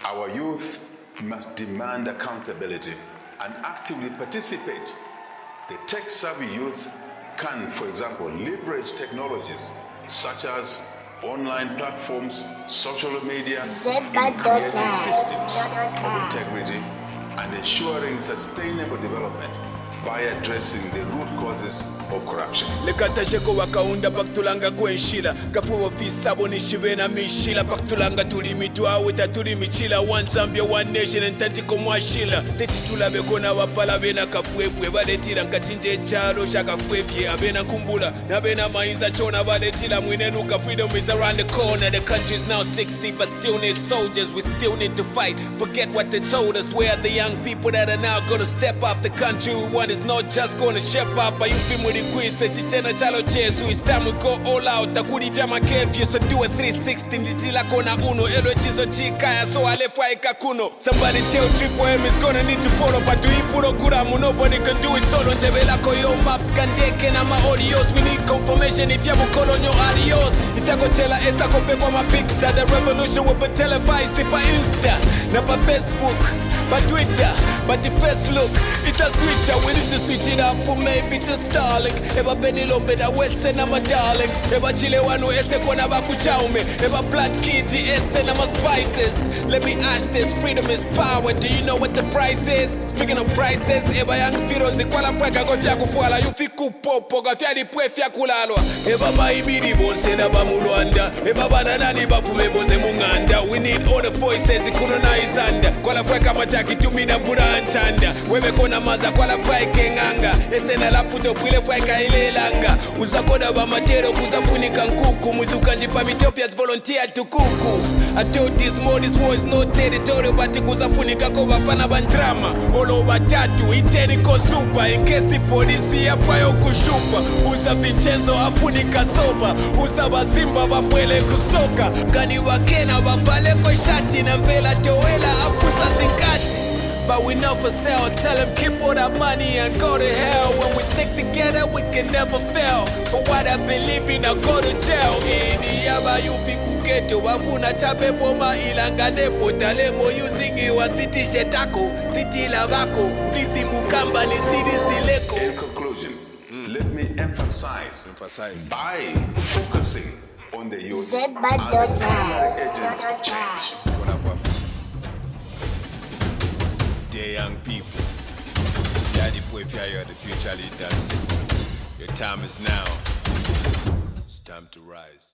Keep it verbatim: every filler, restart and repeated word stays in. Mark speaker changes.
Speaker 1: Our youth must demand accountability and actively participate. The tech-savvy youth can, for example, leverage technologies such as online platforms, social media, in creating systems of integrity and ensuring sustainable development by addressing the root causes of corruption.
Speaker 2: Lekatasheko wakaunda paktulanga kwenshila kafu ofisa bonishibena mishila paktulanga tulimitwa aweta tulimichila one Zambia one nation entantiko mwashila letitula bekona wapala bena kapwepwe baletira nkachinje chalo shakafwevye abena kumbula na bena mainza chona baletira mwinenuka. Freedom is around the corner. The country's now sixty but still need soldiers. We still need to fight. Forget what they told us. Where are the young people that are now gonna step up? The country we want is not just gonna shape up. But you feel with the quiz, chichena chalo chesu. It's time we go all out. Takudi vya makefyu, so do a three sixty. Nditila kona uno, elo chizo chikaya, so alefwa ikakuno. Somebody tell Triple M is gonna need to follow. But do ipuro kuramu, nobody can do it solo. Njebela koyo maps, kandeke na ma audios. We need confirmation if yamu kolonyo adios. Itakochela esa kope kwa ma picture. The revolution will be televised pa Insta, na pa Facebook, pa Twitter. But the first look, it's a switcher. We need to switch it up for maybe to Starlink. Eba Benilombe da Western na my darlings. Eba Chile wanu ese kona baku chaume. Eba Black Kitty ese na my spices. Let me ask this, freedom is power. Do you know what the price is? Speaking of prices, eba young firos ikwala mpweka gofya kufuala. Yufiku popo gofya di pwefya kulalwa. Eba maibidi bonse na ba mulwanda. Eba bananani bafume boze munganda. We need all the voices ikunona izanda. Kwala fweka mataki tumina pura anchanda. Webe kona maza kwala fwaike nganga. Ese na laputo kwile fwaika ile langa. Uzakoda ba matero kuzafunika nkuku. Mwizuka njipa mitopias volunteer tukuku. I told this more, this war is no territory. Bati kuzafunika kwa wafana bandrama. Olo watatu, iteni ko super. In case the police ya fwayo kushupa. Usa Vincenzo afunika soba. Usa bazimba bapwele kusoka. Gani wakena bapale kwa shati. Na mvela towela afusa zikati. But we know for sale, tell them keep all that money and go to hell. When we stick together, we can never fail. For what I believe in, I go to jail. Ini yaba yufi kugeto, wafuna chape boma ilangane potalemo using iwa city shetako, city lavako, please mukamba ni city zileko.
Speaker 1: In conclusion, mm. let me emphasize,
Speaker 2: emphasize
Speaker 1: by focusing on the youth
Speaker 3: as the
Speaker 1: agents of change.
Speaker 2: Dear young people, if you are the if you are the future leaders, your time is now. It's time to rise.